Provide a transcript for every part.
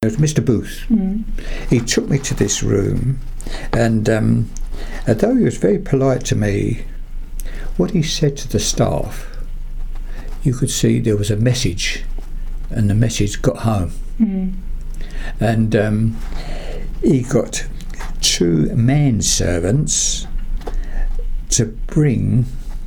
It was Mr. Booth. He took me to this room, and although he was very polite to me, what he said to the staff, you could see there was a message, and the message got home. And he got 2 manservants to bring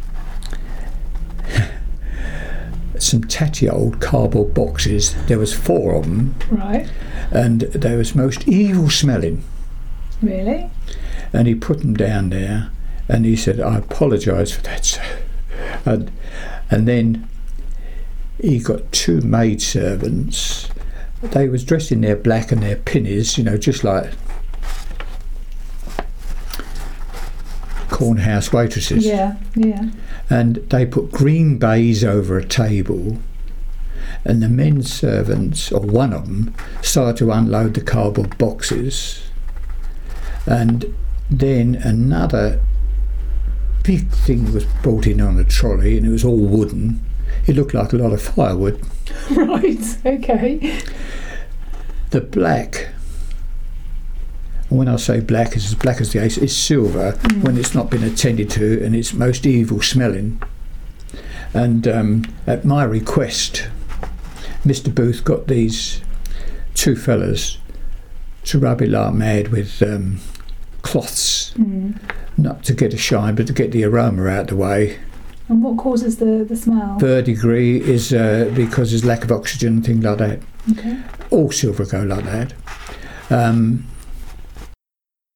some tatty old cardboard boxes. There was 4 of them. Right. And they was most evil smelling. Really? And he put them down there, and he said, I apologise for that, sir. And then he got 2 maidservants. They was dressed in their black and their pinnies, you know, just like cornhouse waitresses. Yeah. And they put green baize over a table, and the men servants, or one of them, started to unload the cardboard boxes. And then another big thing was brought in on a trolley, and it was all wooden. It looked like a lot of firewood. Right, okay. The black, and when I say black, it's as black as the ice, it's silver when it's not been attended to, and it's most evil smelling. And at my request, Mr. Booth got these 2 fellas to rub it like mad with cloths, not to get a shine, but to get the aroma out the way. And what causes the smell? Verdigris is because there's lack of oxygen and things like that. Okay. All silver go like that.